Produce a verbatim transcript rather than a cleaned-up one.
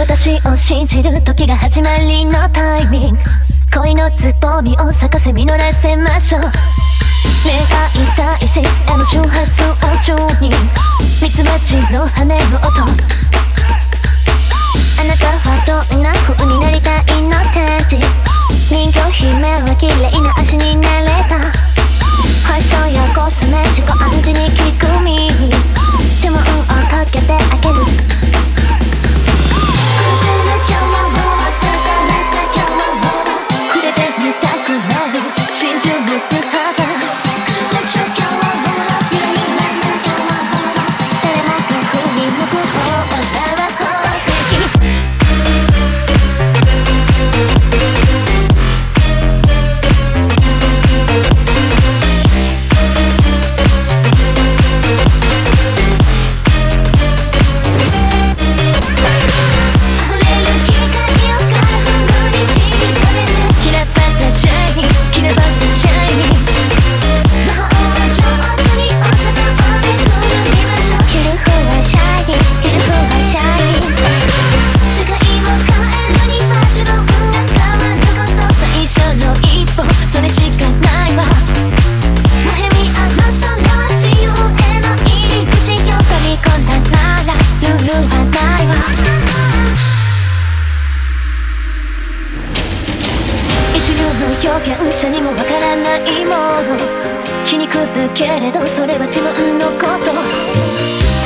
私を信じる時が始まりのタイミング、恋のつぼみを咲かせ実らせましょう。恋愛体質への周波数を中にミツバチの羽の音、あなたはどんな風になりたいのチェンジ、人魚姫は綺麗な足になれた、ファッションやコスメ自己暗示に聞く耳、注文をかけてあげる。触れてみたくなる真珠の素肌、誰もが振り向く方は宝石。表現者にもわからないもの、皮肉だけれどそれは自分のこと。